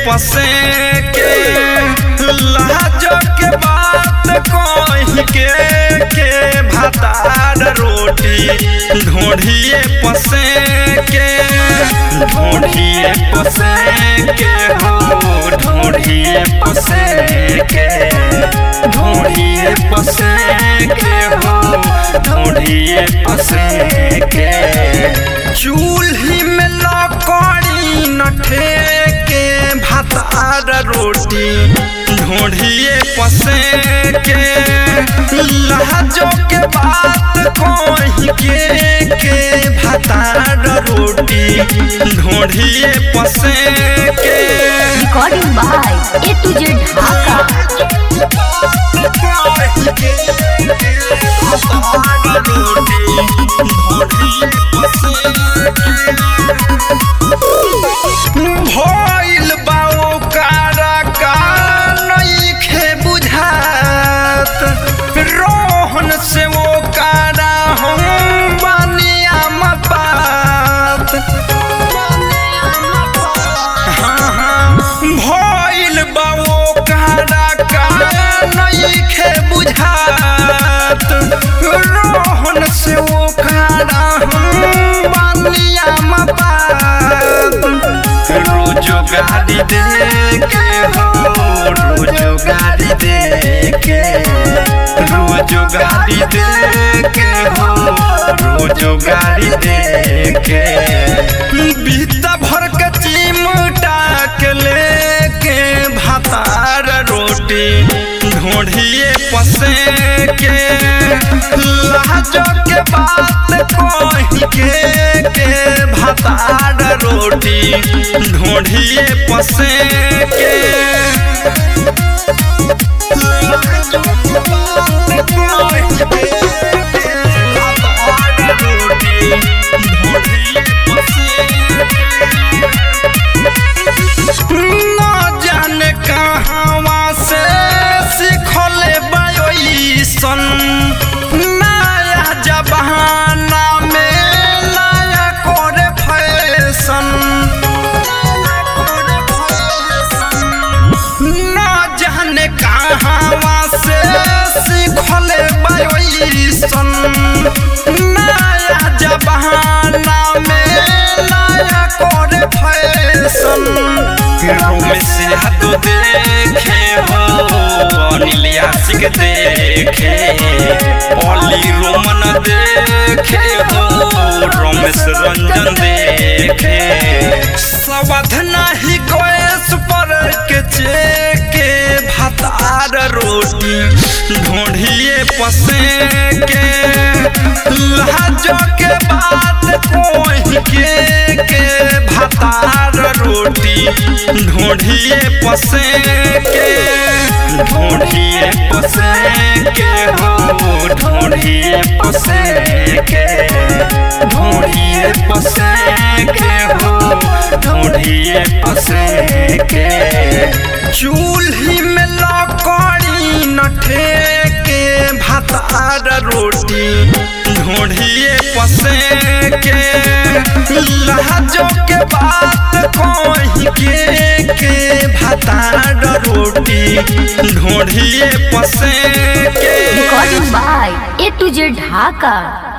पसे के लहजो के बात कही के भातार रोटी ढोढ़िए पसे के ढोढ़िए पसे के हो ढोढ़िए पसे के ढोढ़िए पसे के हो ढोढ़िए पसे के चूल्ही में लकड़ी न ठेके भातार रोटी ढोढ़िए पसे के लहजो के बात कही के भातार रोटी ढोढ़िए पसे के recording by A to Z ढाका। भइल बाओ कारा का नइखे बुझात रोहन से वो कारा हम बनिया मपात भइल बाओ कारा का नइखे बुझात रोहन से वो कारा हम बनिया मपात रोजो गाड़ी देके हो रोजो गाड़ी देके रोजो गाड़ी देके हो रोजो गाड़ी देके बीता भर के चिमटा के लेके भातार रोटी ढोढ़िए पसे के लहजो के बात कही के भातार रोटी ढोढ़िए पसे के लहजो के बात कही के भातार रोटी ढोढ़िए पसे न जाने कहवा से सिखले बायोसन नया जमाना में नया करे फैशन न जाने कहवा से सिखले बायोसन नया जमाना में नया करे फैशन में से हाथ देखे हो अनिल आशिक देखे पॉली रोमन देखे हो रमेश रंजन देखे सवध नहीं गैस पर के चेके भातार रोटी ढोढ़िए पसे के लहजो के बात कही के भातार रोटी ढोढ़िए पसे के ढोढ़िए पसे के हो ढोढ़िए पसे के ढोढ़िए पसे के हो ढोढ़िए पसे के चूल्ही में लकड़ी न ठेके भातार रोटी ढोढ़िए पसे के लहजो के बात कही के भातार रोटी ढोढ़िए पसे के recording by A to Z Dhaka.